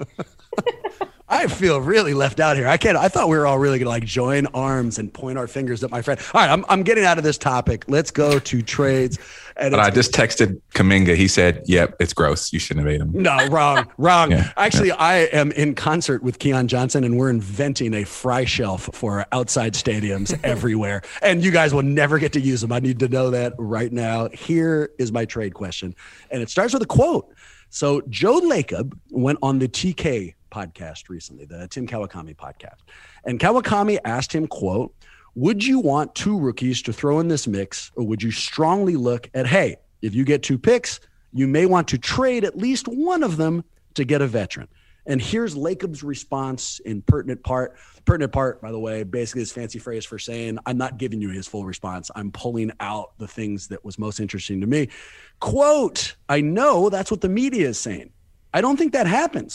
I feel really left out here. I thought we were all really going to join arms and point our fingers at my friend. All right, I'm getting out of this topic. Let's go to trades. But I just texted Kuminga. He said, yep, it's gross. You shouldn't have ate them. No, wrong. Yeah. Actually, I am in concert with Keon Johnson, and we're inventing a fry shelf for outside stadiums everywhere. And you guys will never get to use them. I need to know that right now. Here is my trade question. And it starts with a quote. So Joe Lacob went on the TK podcast recently, the Tim Kawakami podcast. And Kawakami asked him, quote, would you want two rookies to throw in this mix, or would you strongly look at, hey, if you get two picks, you may want to trade at least one of them to get a veteran? And here's Lacob's response in pertinent part. Pertinent part, by the way, basically his fancy phrase for saying, I'm not giving you his full response. I'm pulling out the things that was most interesting to me. Quote, I know that's what the media is saying. I don't think that happens.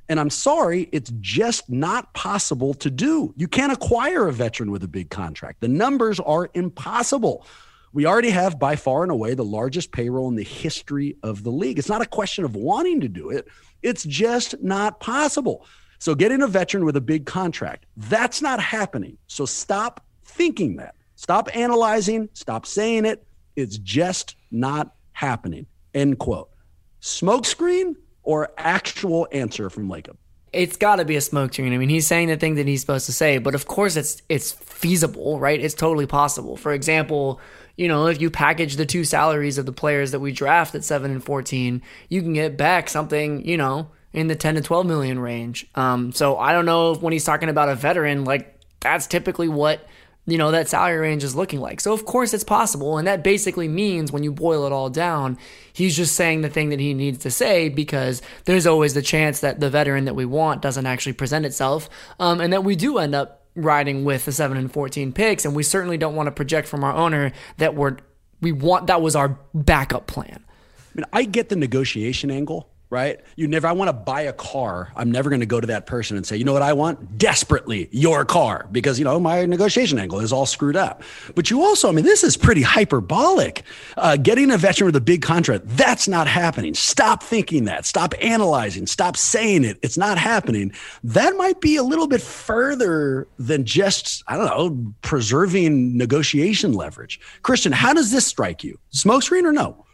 And I'm sorry, it's just not possible to do. You can't acquire a veteran with a big contract. The numbers are impossible. We already have by far and away the largest payroll in the history of the league. It's not a question of wanting to do it. It's just not possible. So getting a veteran with a big contract, that's not happening. So stop thinking that. Stop analyzing. Stop saying it. It's just not happening. End quote. Smokescreen or actual answer from Lacob? It's got to be a smokescreen. I mean, he's saying the thing that he's supposed to say, but of course it's feasible, right? It's totally possible. For example, if you package the two salaries of the players that we draft at 7 and 14, you can get back something, in the 10 to 12 million range. So I don't know if when he's talking about a veteran, like that's typically what, that salary range is looking like. So of course it's possible. And that basically means when you boil it all down, he's just saying the thing that he needs to say because there's always the chance that the veteran that we want doesn't actually present itself. And that we do end up riding with the 7 and 14 picks. And we certainly don't want to project from our owner that that was our backup plan. I mean, I get the negotiation angle, right? I want to buy a car. I'm never going to go to that person and say, you know what I want? Desperately your car, because, my negotiation angle is all screwed up. But you also, this is pretty hyperbolic. Getting a veteran with a big contract, that's not happening. Stop thinking that. Stop analyzing. Stop saying it. It's not happening. That might be a little bit further than just, preserving negotiation leverage. Christian, how does this strike you? Smokescreen or no?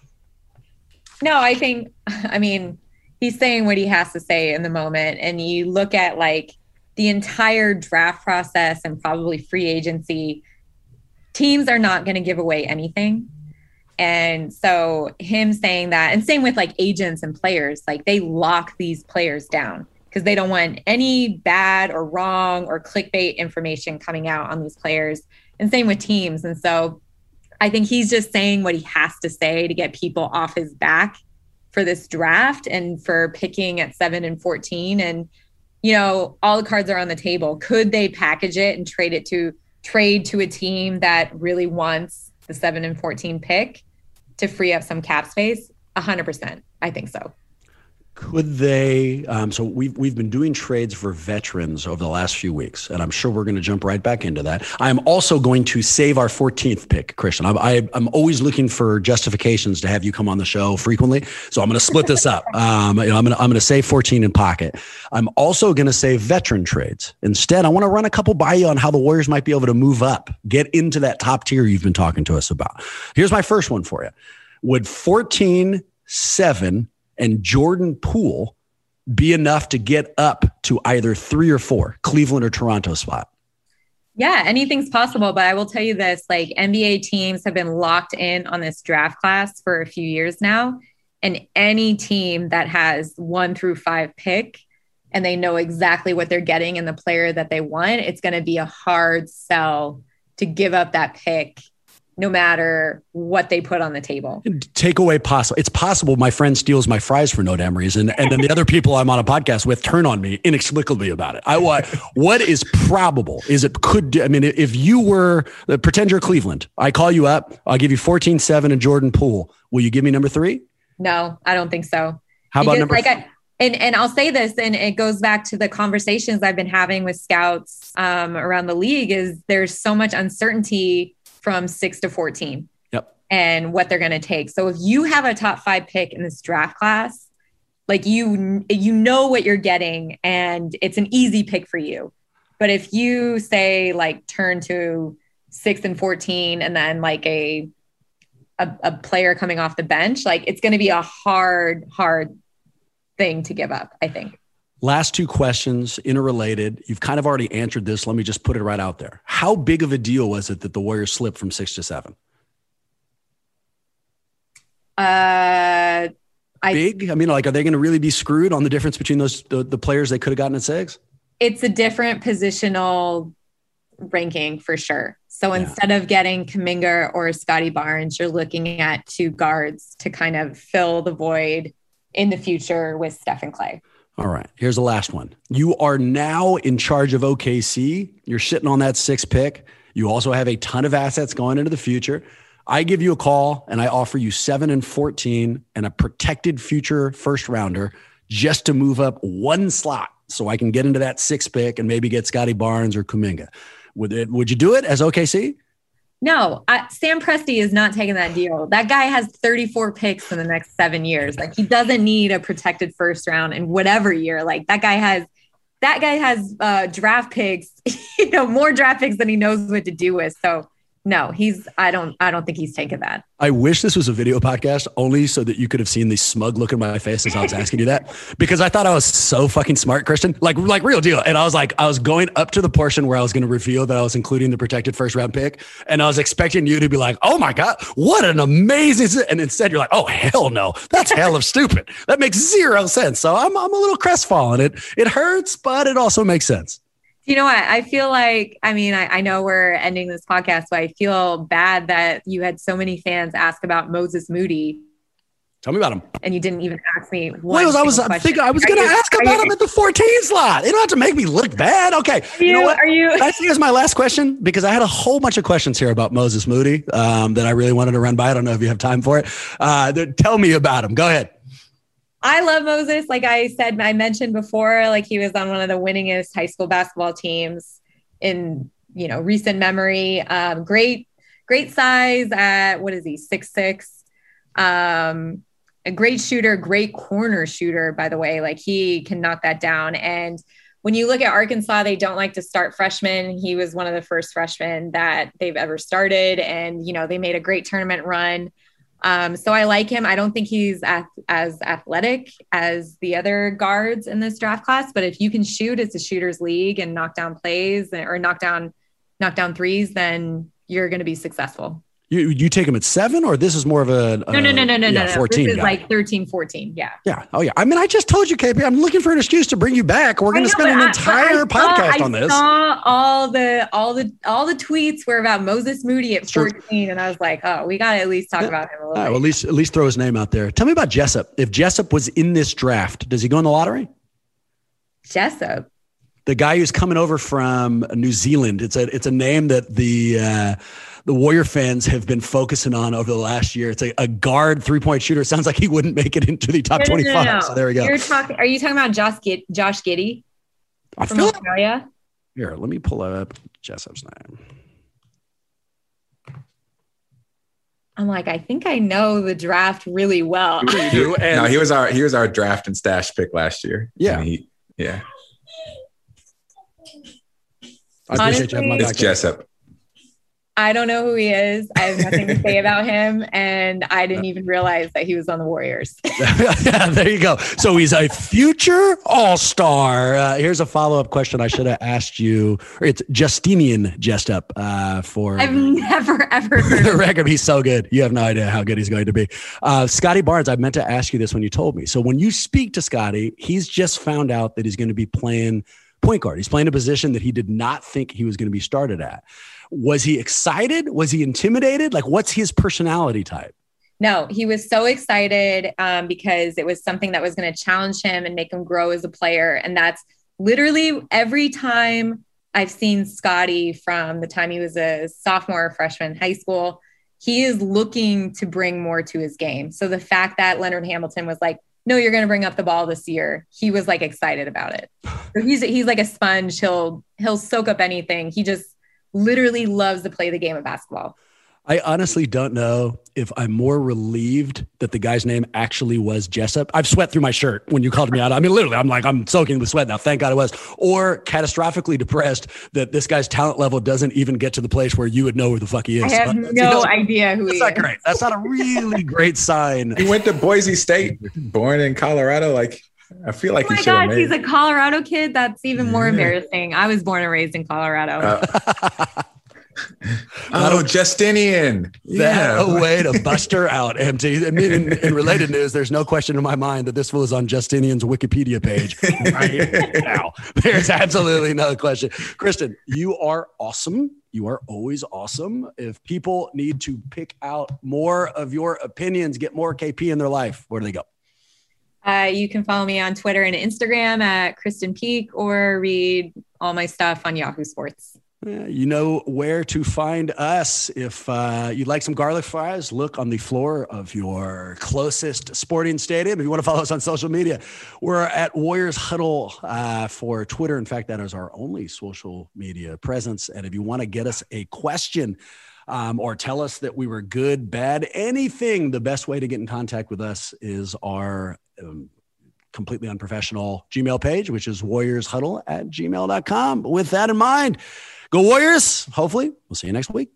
No, I think, he's saying what he has to say in the moment. And you look at the entire draft process and probably free agency, teams are not going to give away anything. And so him saying that, and same with agents and players, they lock these players down because they don't want any bad or wrong or clickbait information coming out on these players. And same with teams. And so I think he's just saying what he has to say to get people off his back for this draft and for picking at 7 and 14. And, all the cards are on the table. Could they package it and trade to a team that really wants the 7 and 14 pick to free up some cap space? 100%. I think so. Could they? So we've been doing trades for veterans over the last few weeks, and I'm sure we're going to jump right back into that. I'm also going to save our 14th pick, Christian. I'm always looking for justifications to have you come on the show frequently, so I'm going to split this up. I'm going to save 14 in pocket. I'm also going to save veteran trades instead. I want to run a couple by you on how the Warriors might be able to move up, get into that top tier you've been talking to us about. Here's my first one for you: would 14, 7. and Jordan Poole be enough to get up to either 3 or 4, Cleveland or Toronto spot? Yeah, anything's possible. But I will tell you this, NBA teams have been locked in on this draft class for a few years now. And any team that has 1 through 5 pick and they know exactly what they're getting and the player that they want, it's going to be a hard sell to give up that pick no matter what they put on the table. Take away possible. It's possible my friend steals my fries for no damn reason. And then the other people I'm on a podcast with turn on me inexplicably about it. What is probable is if you were, pretend you're Cleveland, I call you up, I'll give you 14, 7 and Jordan Poole. Will you give me number 3? No, I don't think so. How about number 4? And I'll say this, and it goes back to the conversations I've been having with scouts around the league, is there's so much uncertainty from 6 to 14 and what they're going to take. So if you have a top 5 pick in this draft class, you know what you're getting and it's an easy pick for you. But if you say turn to 6 and 14 and then a player coming off the bench, it's going to be a hard thing to give up, I think. Last 2 questions, interrelated. You've kind of already answered this. Let me just put it right out there. How big of a deal was it that the Warriors slipped from 6 to 7? Big? Are they going to really be screwed on the difference between the players they could have gotten at 6? It's a different positional ranking for sure. So instead of getting Kuminga or Scotty Barnes, you're looking at 2 guards to kind of fill the void in the future with Steph and Klay. All right. Here's the last one. You are now in charge of OKC. You're sitting on that 6th pick. You also have a ton of assets going into the future. I give you a call and I offer you 7 and 14 and a protected future first rounder just to move up one slot so I can get into that 6th pick and maybe get Scotty Barnes or Kuminga. Would you do it as OKC? No, Sam Presti is not taking that deal. That guy has 34 picks in the next 7 years. Like, he doesn't need a protected first round in whatever year. Like, that guy has draft picks, more draft picks than he knows what to do with. So no, I don't think he's taking that. I wish this was a video podcast only so that you could have seen the smug look in my face as I was asking you that, because I thought I was so fucking smart, Kristen, like real deal. And I was going up to the portion where I was going to reveal that I was including the protected first round pick. And I was expecting you to be like, oh my God, what an amazing. And instead you're like, oh, hell no, that's hell of stupid. That makes zero sense. So I'm a little crestfallen. It hurts, but it also makes sense. You know what? I feel like, I know we're ending this podcast, but I feel bad that you had so many fans ask about Moses Moody. Tell me about him. And you didn't even ask me one I was going to ask about him at the 14 slot. You don't have to make me look bad. Okay. You know what? I think it's my last question, because I had a whole bunch of questions here about Moses Moody that I really wanted to run by. I don't know if you have time for it. Tell me about him. Go ahead. I love Moses. Like I mentioned before, like, he was on one of the winningest high school basketball teams in, recent memory. Great size at, what is he? 6'6". A great shooter, great corner shooter, by the way. Like, he can knock that down. And when you look at Arkansas, they don't like to start freshmen. He was one of the first freshmen that they've ever started. And, they made a great tournament run. So I like him. I don't think he's as athletic as the other guards in this draft class, but if you can shoot, it's a shooter's league, and knock down plays or knock down threes, then you're going to be successful. You take him at 7, or this is more of a no. 14 This is guy. like 13, 14. Yeah. Yeah. Oh yeah. I just told you, KP, I'm looking for an excuse to bring you back. We're going to spend an entire podcast on this. I saw all the tweets were about Moses Moody at 14. And I was like, oh, we got to at least talk about him a little bit. Well, at least throw his name out there. Tell me about Jessup. If Jessup was in this draft, does he go in the lottery? Jessup. The guy who's coming over from New Zealand. It's a name that the Warrior fans have been focusing on over the last year. It's a guard 3-point shooter. It sounds like he wouldn't make it into the top 25. No. So there we go. Are you talking about Josh Giddey from Australia? Here, let me pull up Jessup's name. I'm like, I think I know the draft really well. No, he was our draft and stash pick last year. Yeah. I appreciate you having my back. It's Jessup. I don't know who he is. I have nothing to say about him. And I didn't even realize that he was on the Warriors. Yeah, there you go. So he's a future all-star. Here's a follow-up question I should have asked you. It's Justinian Jessup for... I've never, ever heard the record. He's so good. You have no idea how good he's going to be. Scotty Barnes, I meant to ask you this when you told me. So when you speak to Scotty, he's just found out that he's going to be playing point guard. He's playing a position that he did not think he was going to be started at. Was he excited? Was he intimidated? Like, what's his personality type? No, he was so excited because it was something that was going to challenge him and make him grow as a player. And that's literally every time I've seen Scotty from the time he was a sophomore or freshman in high school, he is looking to bring more to his game. So the fact that Leonard Hamilton was like, no, you're going to bring up the ball this year, he was like excited about it. So he's like a sponge. He'll soak up anything. He just literally loves to play the game of basketball. I honestly don't know if I'm more relieved that the guy's name actually was Jessup. I've sweat through my shirt when you called me out. I mean, literally, I'm soaking with sweat now. Thank God it was. Or catastrophically depressed that this guy's talent level doesn't even get to the place where you would know who the fuck he is. I have no idea who he is. That's not great. That's not a really great sign. He went to Boise State, born in Colorado. Like, I feel like oh my gosh, he's a Colorado kid. That's even more embarrassing. I was born and raised in Colorado. Justinian. A way to bust her out, MT. I mean, in related news, there's no question in my mind that this was on Justinian's Wikipedia page right now. There's absolutely no question. Kristen, you are awesome. You are always awesome. If people need to pick out more of your opinions, get more KP in their life, where do they go? You can follow me on Twitter and Instagram at Kristen Peak, or read all my stuff on Yahoo Sports. You know where to find us. If you'd like some garlic fries, look on the floor of your closest sporting stadium. If you want to follow us on social media, we're at Warriors Huddle for Twitter. In fact, that is our only social media presence. And if you want to get us a question or tell us that we were good, bad, anything, the best way to get in contact with us is our completely unprofessional Gmail page, which is warriorshuddle@gmail.com. With that in mind, go Warriors. Hopefully, we'll see you next week.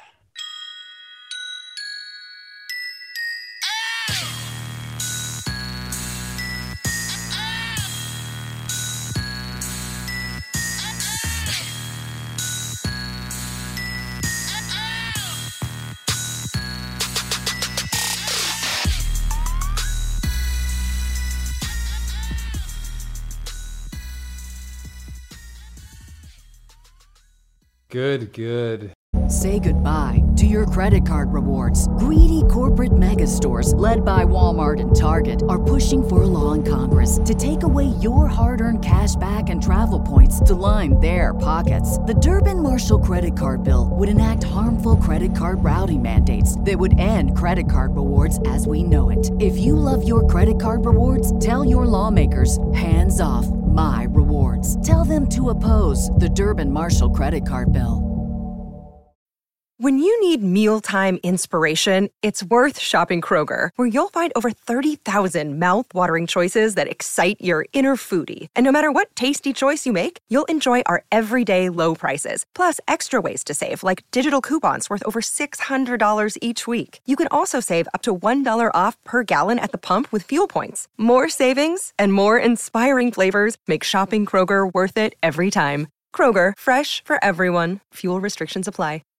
Good. Say goodbye to your credit card rewards. Greedy corporate mega stores, led by Walmart and Target, are pushing for a law in Congress to take away your hard-earned cash back and travel points to line their pockets. The Durbin-Marshall credit card bill would enact harmful credit card routing mandates that would end credit card rewards as we know it. If you love your credit card rewards, tell your lawmakers, hands off my rewards. Tell them to oppose the Durbin-Marshall credit card bill. When you need mealtime inspiration, it's worth shopping Kroger, where you'll find over 30,000 mouth-watering choices that excite your inner foodie. And no matter what tasty choice you make, you'll enjoy our everyday low prices, plus extra ways to save, like digital coupons worth over $600 each week. You can also save up to $1 off per gallon at the pump with fuel points. More savings and more inspiring flavors make shopping Kroger worth it every time. Kroger, fresh for everyone. Fuel restrictions apply.